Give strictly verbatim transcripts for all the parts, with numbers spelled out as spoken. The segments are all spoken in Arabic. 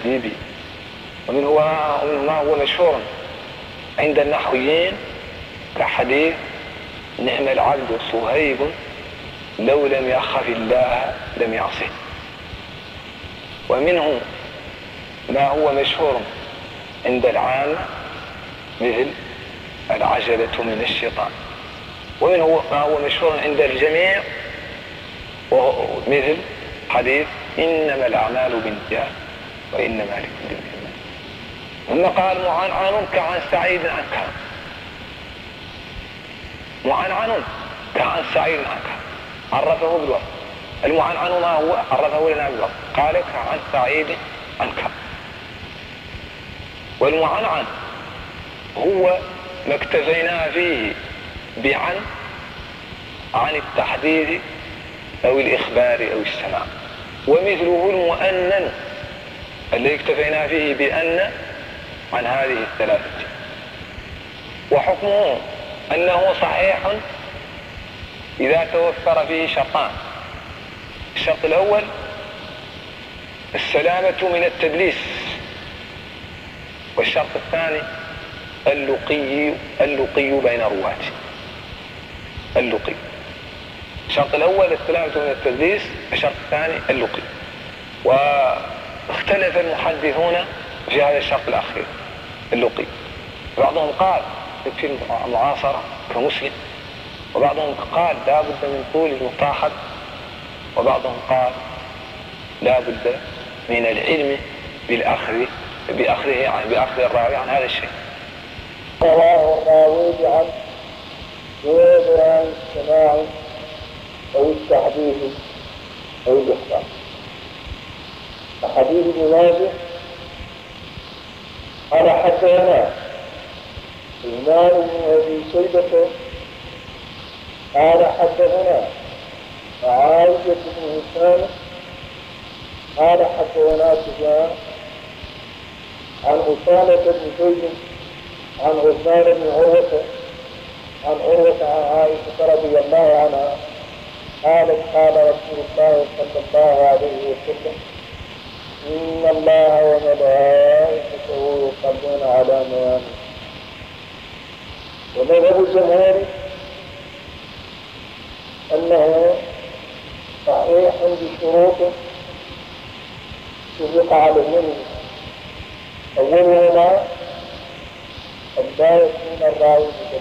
التأديب. ومنه ما هو مشهور عند النحويين كحديث نعم العبد صهيب لو لم يخف الله لم يعصه. ومنه ما هو مشهور عند العامة مثل العجلة من الشيطان. ومنه ما هو مشهور عند الجميع مثل حديث إنما الأعمال بالنيات وإنما لكل امرئ ما نوى. ثم قال معنعن كعن سعيد عن كعب، معنعن كعن سعيد عن كعب عرفه بالوصف. المعنعن ما هو؟ عرفه لنا بالوصف، قال كعن سعيد عن كعب. والمعنعن هو ما اكتفينا فيه بعن عن التحديث أو الإخبار أو السماع. ومثله المؤنن الذي اكتفينا فيه بأن عن هذه الثلاثة. وحكمه أنه صحيح إذا توفر فيه شرطان: الشرط الأول السلامة من التدليس، والشرط الثاني اللقي اللقي بين رواته. اللقي الشرط الأول السلامة من التدليس، الشرط الثاني اللقي. واختلف المحدثون في هذا الشرط الأخير اللقي. بعضهم قال في المعاصرة كمسلم، وبعضهم قال لا بد من طول المصاحب، وبعضهم قال لا بد من العلم بالأخذ بأخذه عن بأخذ الراوي عن هذا الشيء. رواه الراوي عن غير عن السماع أو التحديث أو الإخبار. حديث ابن ماجه قال حدثنا عثمان بن أبي شيبة قال حدثنا معاوية بن هشام قال حدثنا سفيان عن أسامة بن زيد عن عثمان بن عروة عن عروة عن عائشة رضي الله عنها قالت قال رسول الله صلى الله عليه وسلم إن الله وملائكته يصلون على النبي. ومذهب الجمهور أنه صحيح بشروط سبق عليهم. أولهما أن لا يكون الراوي مدلسا،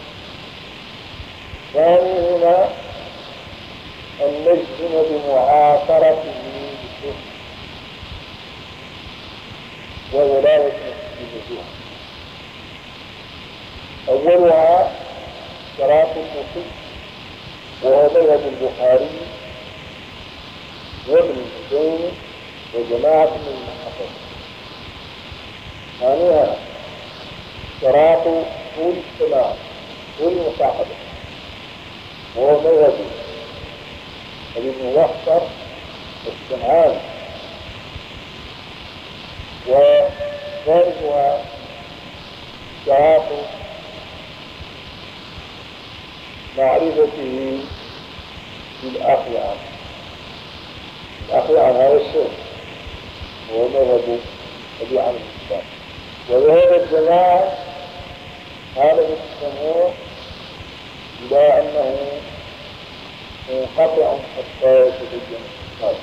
ثانيهما أن نجزم بمعاصرته بالشهر وولاية بالوجوه. أولها شراط المقيم وهو مذهب البخاري وابن الزين وجماعة من المحققين. ثانيها شراط طول السماع طول المصاحبة وهو مذهب ابن وحصر والسمعان. وثالثها شراط معرفته بالأخذ عنه الأخذ عن هذا الشيء وهو مذهب أبي عمرو الإسلام. وذهب الجماعة هذا الجمهور إلى أنه منقطع حتى يتبين هذا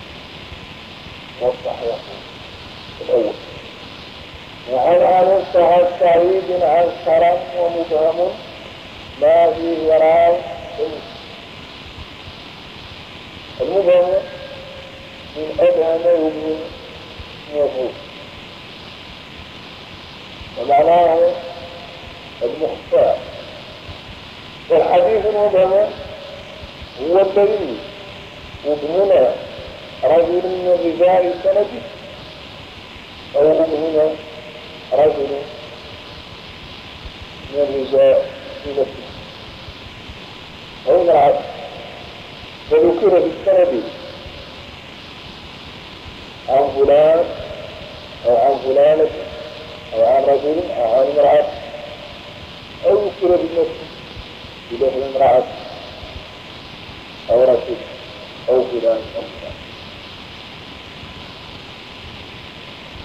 والصحيح الأول. وعن عن سعيد عن كرم ومبهم ما فيه راي. المبهم من أبهم يبهم يفوت، ومعناه المختار. والحديث المبهم هو الذي يبهمنا رجل من رجال سنده أو يبهم رجل من الرجال نفسه أو العبد. وذكر بالسند عن فلان أو عن فلانة أو عن رجل أو عن امرأة، أو يذكر بالنفس بلفظ امرأة أو رجل أو فلان أو فلان.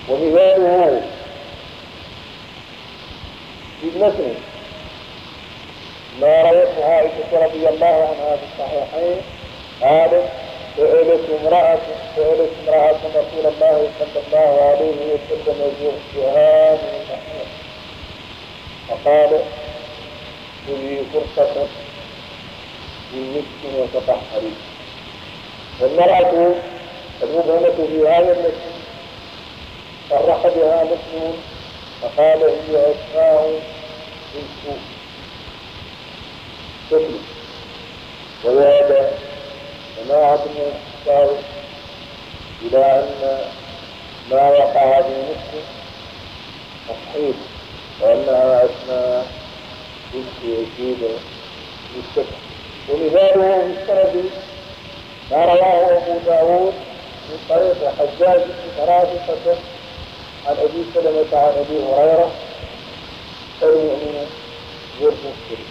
ومثاله في المتن ما روته عائشة رضي الله عنها في الصحيحين قالت سئلت امرأة سئلت امرأة رسول الله صلى الله عليه وسلم بها من المحيط فقال خذي فرصة من مسك وتطهري. والمرأة المبهمة في هذا المسك صرح بها مسلم فقال هي أسماء بنت سفلي وذهب جماعة من الكفار إلى أن ما وقع في مسلم تصحيح وأنها أسماء بنت يزيد بالسفل. ومثاله في السند ما رواه أبو داود من طريق حجاج بن فرافقة عن أبي سلمة عن أبي هريرة المؤمن غير مسلم.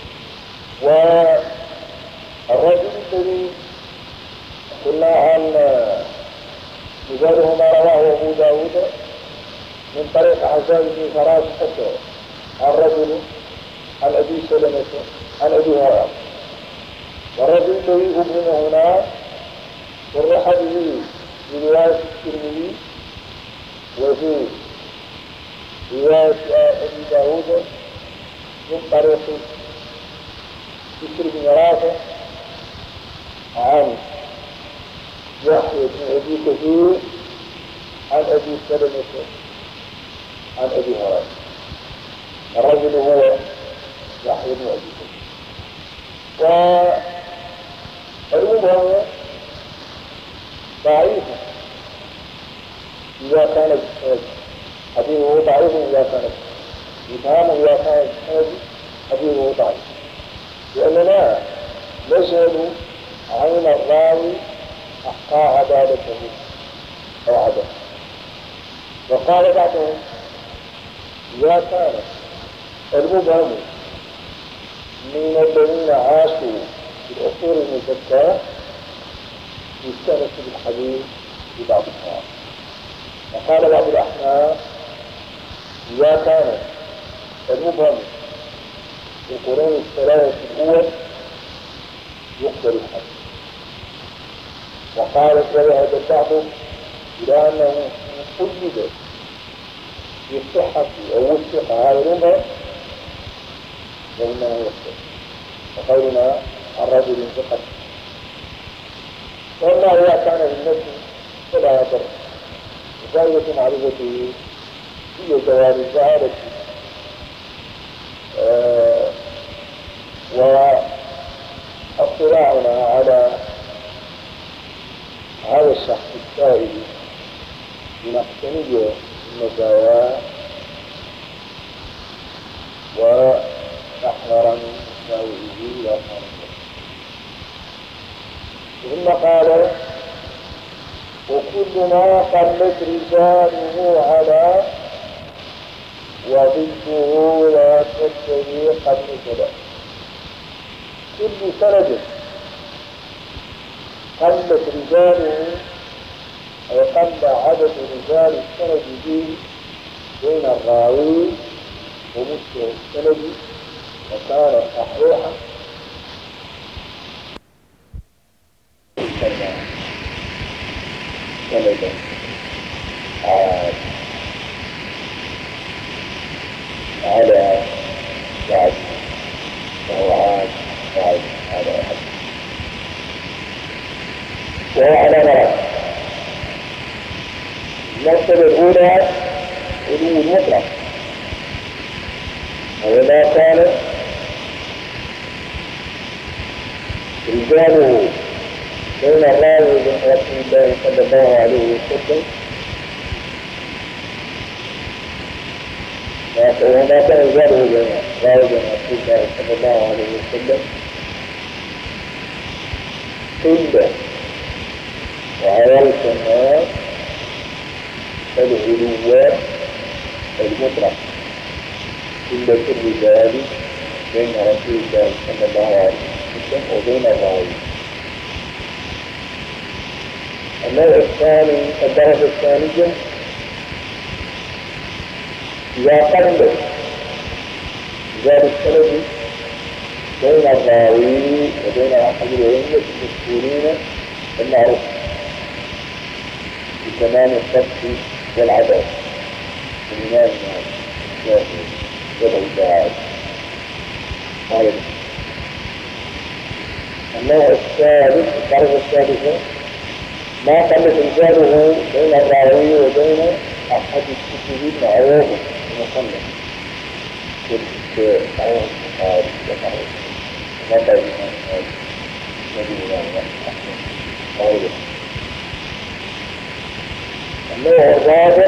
والرجل الذي قلنا عن مثاله ما رواه أبو داود من طريق حجاج بن فرافقة عن رجل عن أبي سلمة عن أبي هريرة. والرجل الذي أبهم هنا صرح به في رواية الترمذي وفي رواية أبي داود من طريق بشر بن رافع عن يحيى بن أبي كثير عن أبي سلمة عن أبي هريرة. الرجل هو يحيى بن أبي كثير. والمبهم ضعيف إذا كان حديثه ضعيف إذا كان يفهم إذا كان حديثه ضعيف لأننا نسأل عين الراوي أحقى عدالته أو عدالته. وقال بعضهم إذا كان المبهم من الذين عاشوا في العصور المزكاة يستأنس بالحديث في بعض الحوار. وقال بعض الأحناف إذا كان المبهم في القرون الثلاثة الأول يقبل الحديث. وقالت وذهب البعض إلى أنه قلد في الصحة أو وثق هذا المبهم فإنه يقبل. وقولنا عن رجل ثقة. وأما إذا كان في النفس فلا يضر. وفائدة معرفته هي جواب الزهادة آه واطلاعنا على هذا الشخص السائل بنقصانية المزايا ونحذر من مساوئه وقال ثم قال وكل ما قلت رجاله على وضده لا تستوي قبل كذا. كل سند قلت رجاله أي قل عدد رجال السند به بين الراوي ومسلم السند وكان صحيحا سندا عاد على بعد وهو عاد بعد على أحد وهو على مرض. المرتبة الأولى علو المطلق وما كان رجاله بين الراوي وبين رسول الله صلى الله عليه وسلم وما كان رجاله بين الراوي وبين رسول الله صلى الله عليه وسلم إلا وعرفت الناس العلو المطلق إلا الرجال بين رسول الله صلى الله عليه وسلم وبين الراوي. النوع الثاني الدرجة الثانية إذا قلت ذلك السند بين الراوي وبين أحد الأئمة المشهورين المعروف بتمام الضبط والعدالة الإمام الشافعي والعباد. هذا النوع الثالث الدرجة الثالثة ما قل إنزاله بين الراوي وبين أحد الكتب المعروف المصنف كالمعروف البخاري والمعروف ومضى الإمام مالك النبي الإمام أحمد وغيره. النوع الرابع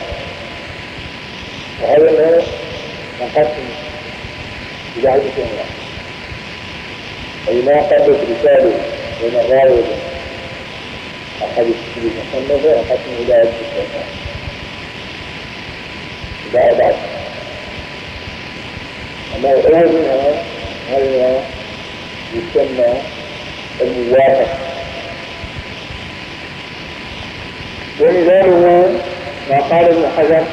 وهذا النوع منقسم إلى عدة أنواع، أي ما قلت رسالة بين الراوي وبين أحد الكتب المصنفة انقسم إلى عدة أنواع إلى أربعة. النوع الأول منها هذا يسمى الموافق، ومثاله ما قال ابن حجر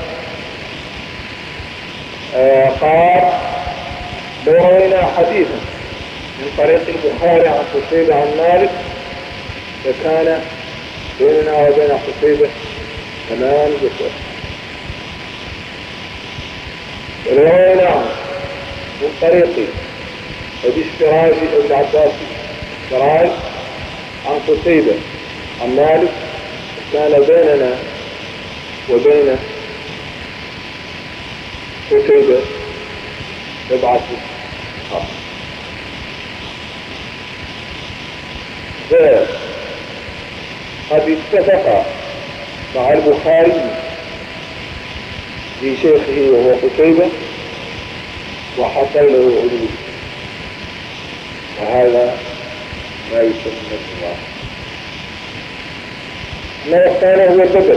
آه قال لو روينا حديثا من طريق البخاري عن قتيبة عن مالك لكان بيننا وبين قتيبة تمام جسر. ولو رويناه من طريق أبي الشراج ابن عباس الشراج عن قتيبة عن مالك كان بيننا وبين قتيبة سبعة خط. قد اتفق مع البخاري في شيخه وهو قتيبة وحصل له علو، وهذا ما يسمى الله. النوع الثاني هو البدل،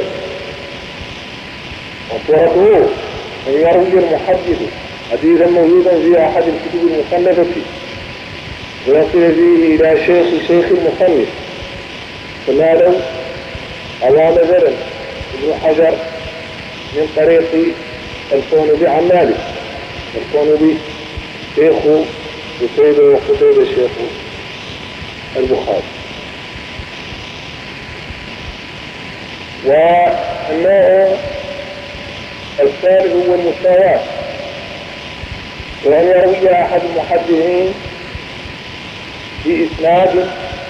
وصورته أن يروي المحدث حديثا موجودا في أحد الكتب المصنفة ويصل فيه إلى شيخ شيخ المصنف، كما لو أوى مثلا ابن حجر من طريق الكونبي عن مالك، الكونبي شيخ قتيبة وقتيبة شيخ البخاري. والنوع الثالث هو المساواة، وأن يروي أحد المحدثين في إسناد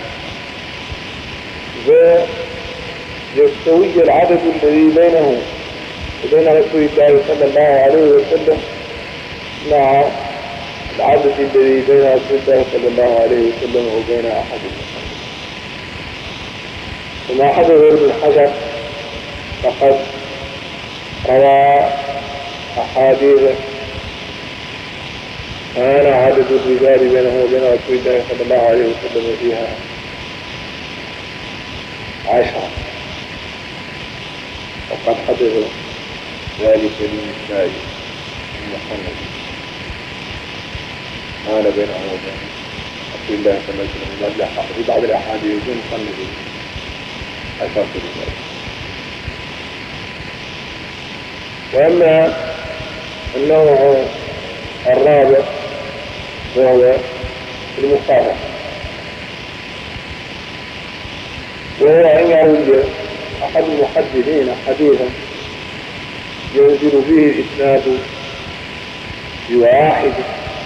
ويستوي العدد الذي بينه وبين رسول الله صلى الله عليه وسلم مع العدد الذي بين رسول الله صلى الله عليه وسلم وبين أحد المحدثين. وما حدث ابن حجر فقد روى أحاديث كان عدد الرجال بينه وبين رسول الله صلى الله عليه وسلم فيها عشرة، وقد حدث ذلك للنسائي المحمد كان بينه وبين رسول الله صلى الله عليه وسلم في بعض الأحاديث المحمد عشرة رجال. وأما النوع الرابع وهو المخالفة، وهو أن يروي أحد المحدثين حديثا ينزل فيه الإسناد بواحد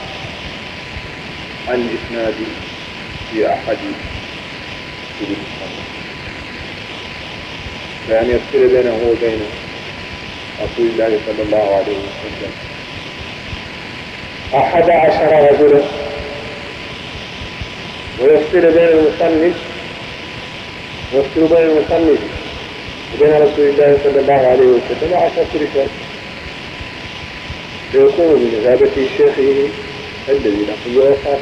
عن الإسناد في أحد كتب المصنف، فأن يفصل بينه وبين رسول الله صلى الله عليه وسلم أحد عشر رجلا، ويفصل بين المصنف ويفصل بين المصنف وبين رسول الله صلى الله عليه وسلم عشرة رجال، ليكون بمثابة شيخه الذي لقي وصار.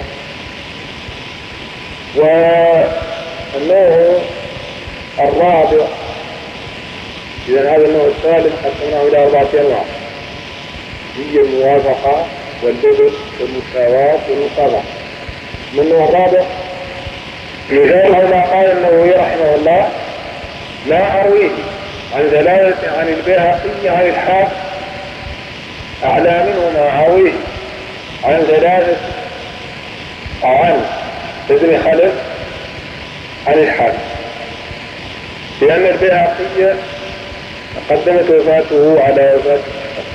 والنوع الرابع، إذا هذا النوع الثالث قسمناه إلى أربعة أنواع، هي الموافقة والبدل والمساواة والمطابقة. من النوع الرابع مثاله ما قال النووي رحمه الله: لا أرويه عن دلالة عن البيهقي عن الحاكم أعلى منهما عويه عن ثلاثة أو عن ابن خلف عن الحارث، لأن البيهقي قدمت وفاته على وفاة الحارث.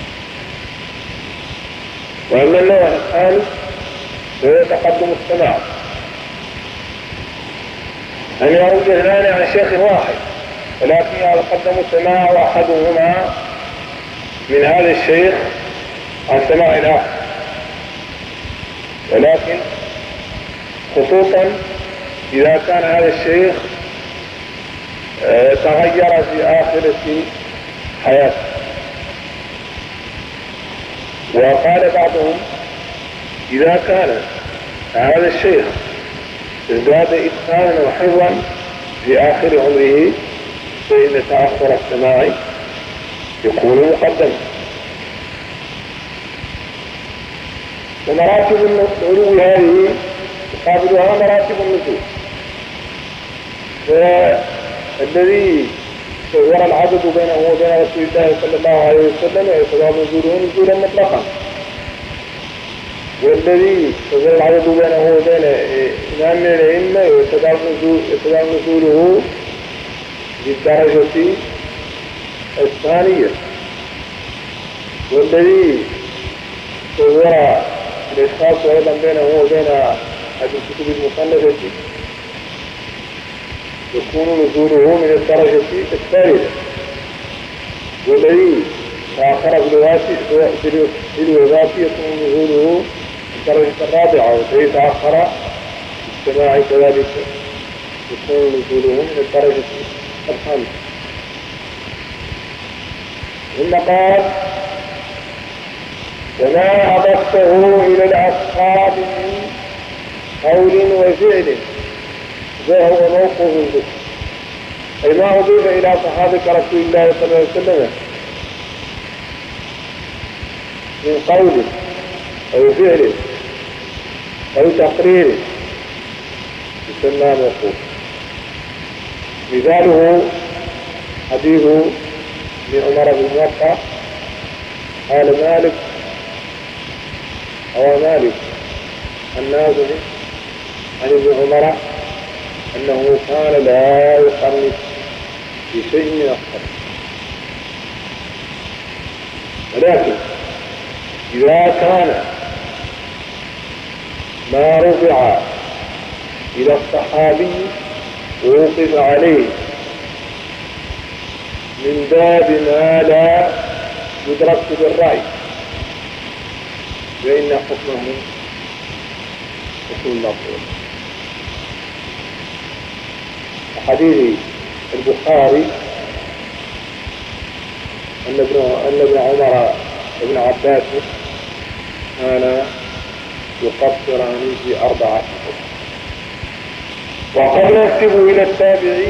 وأما النوع الثاني فهو تقدم السماع، أن يروي اثنان عن شيخ واحد ولكن يتقدم السماع أحدهما من هذا الشيخ عن سماع الآخر، ولكن خصوصا إذا كان هذا الشيخ تغير في آخرة حياته. وقال بعضهم إذا كان هذا الشيخ ازداد إتقانا وحفظا في آخر عمره فإن تأخر السماع يكون مقدما. ومراتب العلو هذه تقابلها مراتب النزول، والذي صور العدد بينه وبين رسول الله صلى الله عليه وسلم يعتبر نزوله نزولا مطلقا، والذي صور العدد بينه وبين إمام من الأئمة يعتبر نزوله بالدرجة الثانية، والذي صور الإشخاص أيضا بينه وبين هذه الكتب المصنفة يكون نزوله من الدرجة الثالثة، والذي تأخر بالوفاة يكون نزوله من الدرجة الرابعة، والذي تأخر بالسماع كذلك يكون نزوله من الدرجة الخامسة. ثم قال وما أضفته إلى الأصحاب من قول وفعل فهو موقوف به، أي ما أضيف إلى صحابة رسول الله صلى الله عليه وسلم من قول أو فعل أو تقرير يسمى موقوف. مثاله حديث ابن عمر بن موطأ قال مالك أو مالك النازل عن ابن عمر أنه كان لا يقرن في شيء من الصلاة، ولكن إذا كان ما رفع إلى الصحابي ووقف عليه من باب ما لا يدرك بالرأي فإن حكمه حكم المفعول. حديث البخاري أن ابن عمر ابن عباس كان يقصران في أربعة أشهر. وقد ننسب إلى التابعي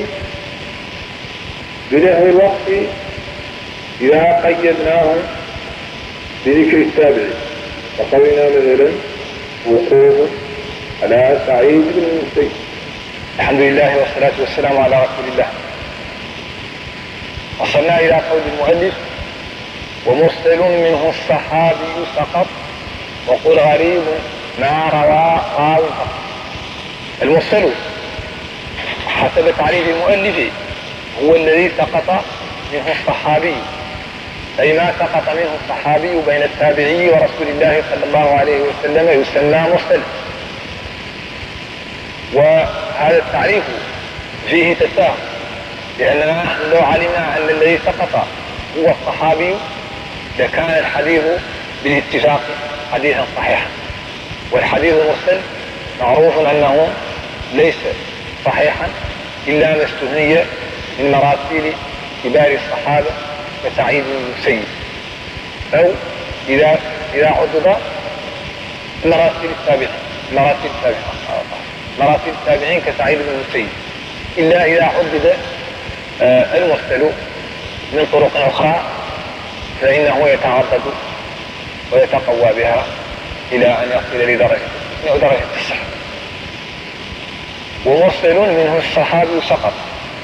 بنحو الوقت إذا قيدناه بذكر التابعي، وقولنا مثلا وقوف على سعيد بن المسيب. الحمد لله والصلاة والسلام على رسول الله. وصلنا إلى قول المؤلف ومرسل منه الصحابي سقط وقل غريب ما روى راو فقط. المرسل حسب تعريف المؤلف هو الذي سقط منه الصحابي، أي ما سقط منه الصحابي بين التابعي ورسول الله صلى الله عليه وسلم يسمى مرسل. وهذا التعريف فيه تساهل، لأننا نحن لو علمنا أن الذي سقط هو الصحابي لكان الحديث بالاتفاق حديثا صحيحا، والحديث المرسل معروف أنه ليس صحيحا إلا ما استثني من مراسيل كبار الصحابة كسعيد بن المسيب، أو إذا إذا عضد مراسيل التابعين مراسيل التابعين مراسيل التابعين كسعيد بن المسيب، إلا إذا عضد آه المرسل من طرق أخرى فإنه يتعضد ويتقوى بها إلى أن يصل لدرجة درجة الصحة. ومرسل منه الصحابي سقط.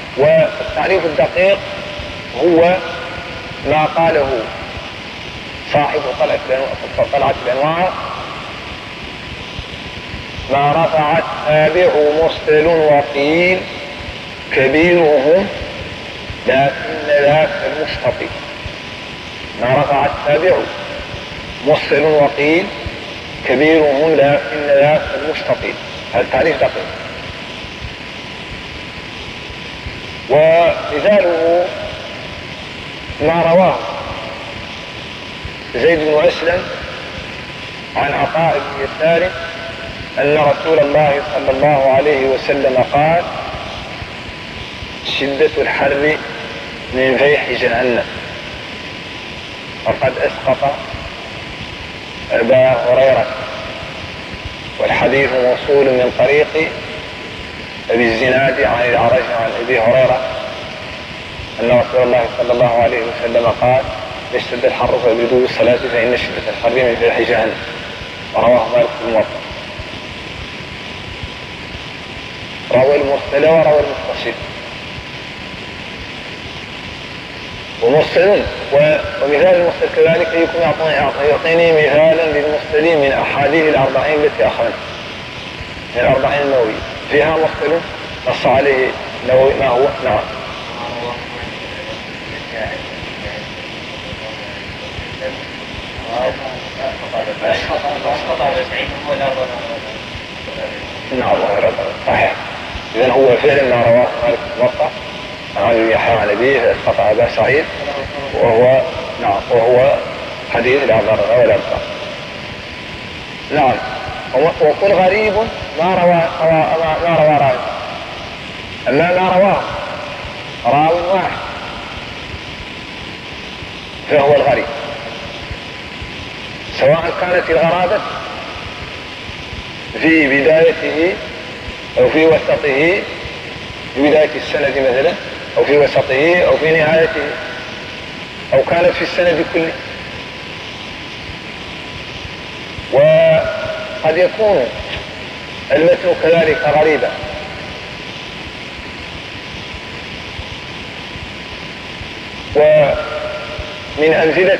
والتعريف الدقيق هو ما قاله صاحب طلعة الأنوار ما رفع التابع مرسل وقيل كبيرهم لكن ذاك المستطيل. ما رفع التابع مرسل وقيل كبيرهم لكن ذاك المستطيل. هذا التعريف دقيق. ومثاله ما رواه زيد بن أسلم عن عطاء بن يسار أن رسول الله صلى الله عليه وسلم قال: شدة الحر من فيح جهنم. وقد أسقط أبا هريرة، والحديث موصول من طريق أبي الزناد عن الأعرج عن أبي هريرة أن رسول الله صلى الله عليه وسلم قال: اشتد الحر فابردوا بالصلاة فإن شدة الحر من فيح جهنم. ورواه مالك في الموطأ. روى المرسل وروى المتصل. ومرسل ومثال المرسل كذلك يكون يعطيني مثالا للمرسلين من أحاديث الأربعين التي أخذنا من الأربعين النووية فيها مرسل نص عليه النووي ما هو. نعم. نعم صحيح. إذن هو فعلا ما رواه مالك الموطأ عن يحيى عن أبيه اسقط أبا سعيد، وهو نعم وهو حديث لا ضرر ولا ضرر. نعم. وكل غريب ما روى ما روى راوي، أما ما رواه راوي واحد فهو الغريب، سواء كانت الغرابة في بدايته أو في وسطه، في بداية السند مثلا أو في وسطه أو في نهايته، أو كانت في السند كله. وقد يكون المتن كذلك غريبا، ومن أمثلة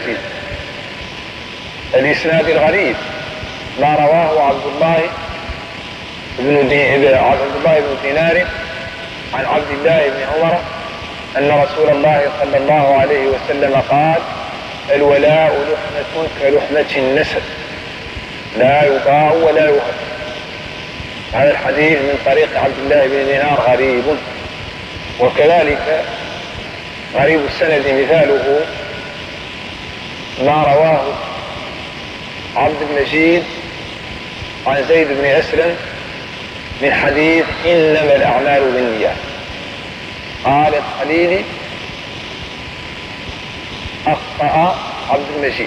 الإسناد الغريب ما رواه عبد الله بن عبد الله بن دينار عن عبد الله بن عمر أن رسول الله صلى الله عليه وسلم قال: الولاء لحمة كلحمة النسب لا يباع ولا يهب. هذا الحديث من طريق عبد الله بن دينار غريب. وكذلك غريب السند مثاله ما رواه عبد المجيد عن زيد بن أسلم من حديث إنما الأعمال بالنيات. قال الخليلي: أخطأ عبد المجيد،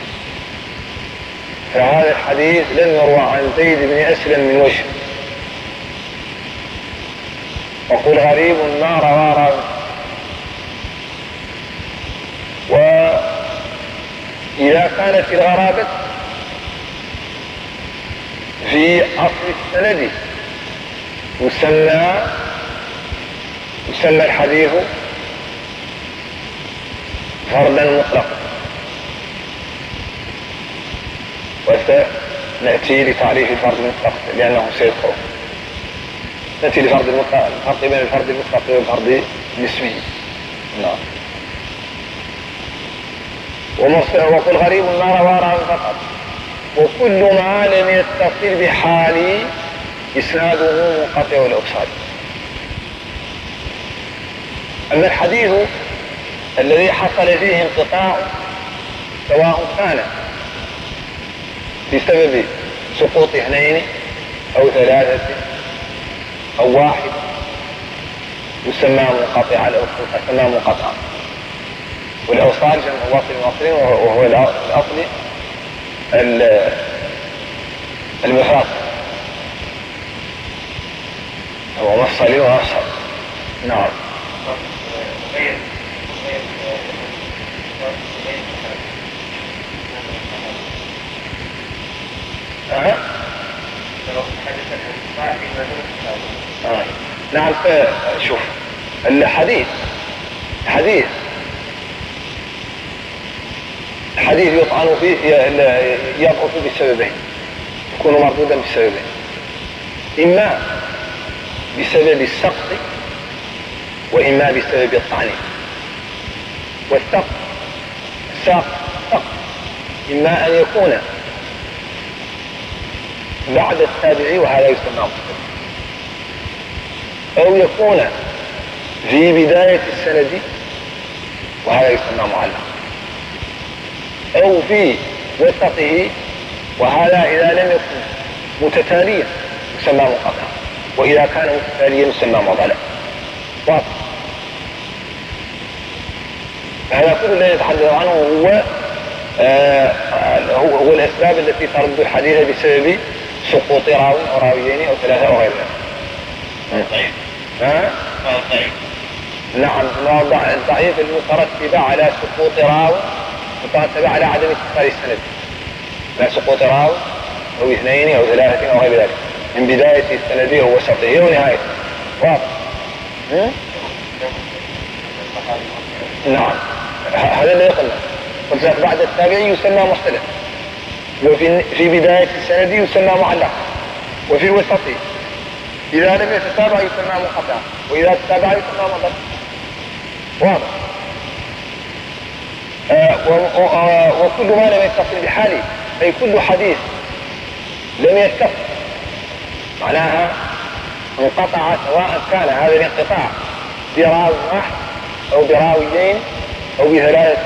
فهذا الحديث لم يروى عن زيد بن أسلم من وجه. وقل غريب ما روى راوي. وإذا كانت الغرابة في أصل السند يسمى يسمى الحديث فردا مطلقا. وسنأتي لتعريف الفرد المطلق لأنه سيذكر. نأتي لفرد المطلق، الفرق بين الفرد المطلق والفرد النسبي. نعم. وقل غريب ما روى راوي فقط، وكل ما لم يتصل بحال إسناده منقطع الأوصال. أما الحديث الذي حصل فيه انقطاع سواء كان بسبب سقوط اثنين أو ثلاثة أو واحد يسمى منقطع الأوصال، يسمى منقطعا. والأوصال جمع واصل واصلين، وهو الأصل المفاصل، هو مفصل ومفصل. نعم. أه؟ آه. نعم. شوف الحديث حديث الحديث يطعن فيه يضعف بسببين، يكون مردودا بسببين: إما بسبب السقط وإما بسبب الطعن. والسقط السقط إما أن يكون بعد التابعي وهذا يسمى مسلم، أو يكون في بداية السند وهذا يسمى معلق، أو في وسطه وهذا إذا لم يكن متتاليا يسمى منقطع، وإذا كان متتاليا يسمى معضلا. واضح؟ هذا كل الذي نتحدث عنه هو آه هو, هو الأسباب التي ترد الحديث بسبب سقوط راوي أو راويين أو ثلاثة أو غير ذلك. ضعيف. ها؟ ضعيف. نعم، الضعيف المترتبة على سقوط راوي، مترتبة على عدم اتصال السند، لا سقوط راوي أو اثنين أو ثلاثة أو غير ذلك، من بداية السند ووسطه ونهايته. واضح؟ نعم، هذا اللي قلنا. قلت بعد التابعي يسمى مختلف، وفي في بداية السند يسمى معلق، وفي الوسط إذا لم يتتابع يسمى منقطع، وإذا تتابع يسمى مضل. واضح؟ آه وكل ما لم يتصل بحاله، أي كل حديث لم يتصل معناها انقطع، سواء كان هذا الانقطاع براوي واحد أو براويين أو بثلاثة،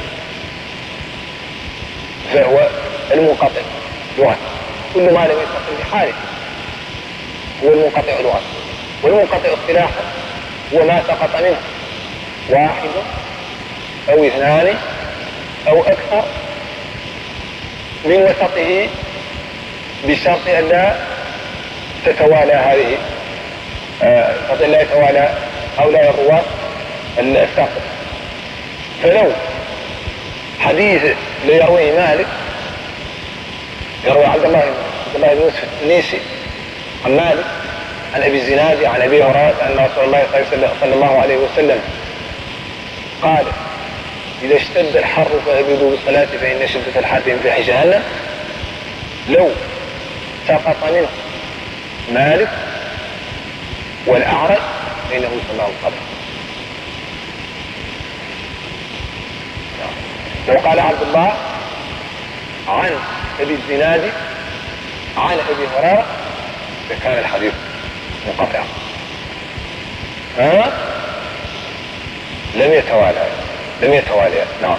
فهو المنقطع لغة. كل ما لم يتصل بحاله هو المنقطع لغة. والمنقطع اصطلاحا هو ما سقط منه واحد أو اثنان أو أكثر من وسطه بشرط أن لا تتوالى هذه شرط أن لا يتوالى هؤلاء الرواة الساقط. فلو حديث ليرويه مالك، يروي عبد الله عبد الله بن يوسف التنيسي عن مالك عن أبي الزناد عن أبي هريرة أن رسول الله صلى الله عليه وسلم قال: إذا اشتد الحر فأبردوا بالصلاة فإن شدة الحر في جهنم. لو سقط منه مالك والأعرج فإنه يسمى القدر. لو قال عبد الله عن أبي الزناد عن أبي هريرة فكان الحديث منقطع، ها لم يتوالى لم يتوالى نعم.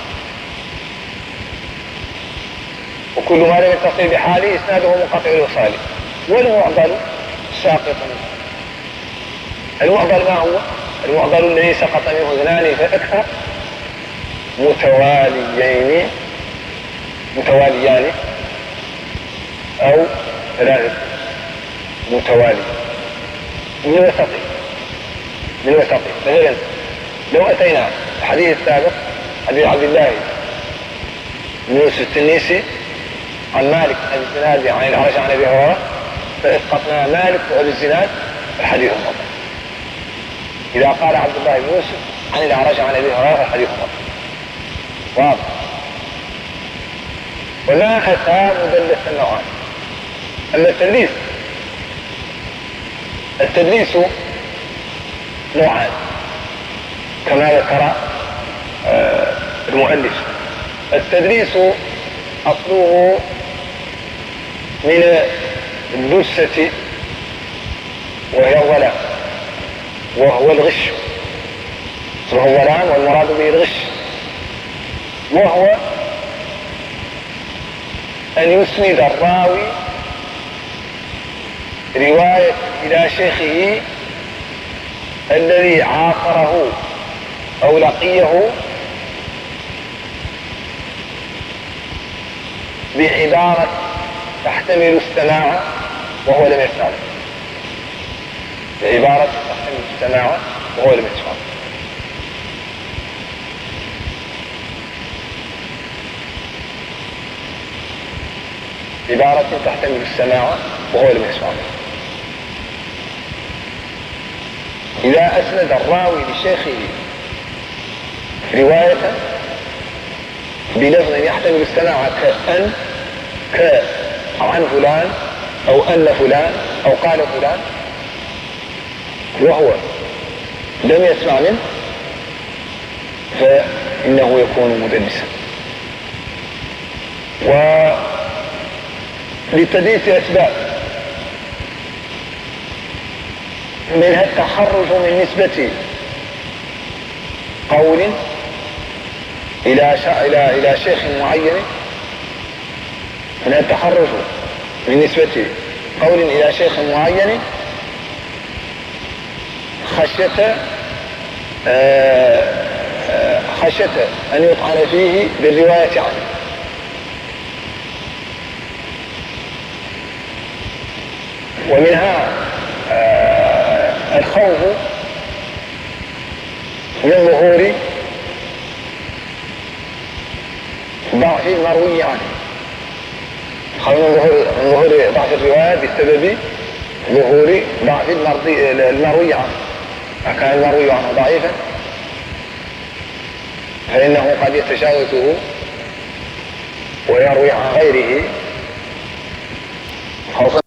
وكل ما لم يتصل بحاله إسناده منقطع الوصال. والمعضل ساقط منه. المعضل ما هو؟ المعضل الذي سقط منه اثنان فأكثر متواليين متواليان أو ثلاثة متوالي من وسطه من وسطه. مثلا لو أتينا الحديث السابق حديث عبد الله بن يوسف التنيسي عن مالك أبي الزناد عن الأعرج عن أبي هريرة، فإسقطنا مالك وأبي الزناد الحديث المضى. إذا قال عبد الله بن يوسف عن الأعرج عن أبي هريرة الحديث المضى. واضح؟ وما أتى مدلس نوعان. أما التدليس التدليس نوعان كما ذكر آه المؤلف. التدليس أصله من الدسة وهي الظلام، وهو الغش، اسمه الظلام والمراد به الغش، وهو أن يسند الراوي رواية إلى شيخه الذي عاصره أو لقيه بعبارة تحتمل السماع وهو لم يسمع، بعبارة تحتمل السماع وهو لم يسمع. عبارة تحتمل السماع وهو لم يسمع. إذا أسند الراوي لشيخه رواية بلفظ يحتمل السماع كأن ك أو عن فلان أو أن فلان أو قال فلان وهو لم يسمع منه فإنه يكون مدلسا. وللتدليس أسباب، منها التحرج من نسبة قول إلى إلى إلى شيخ معين، منها التحرج من نسبة قول إلى شيخ معين خشية خشية أن يطعن فيه بالرواية عنه، ومنها الخوف من ظهور ضعف المروي عنه، خوف من ظهور من ظهور ضعف الرواية بسبب ظهور ضعف المروي عنه. فكان المروي عنه ضعيفا فإنه قد يتشاوزه ويروي عن غيره خوفا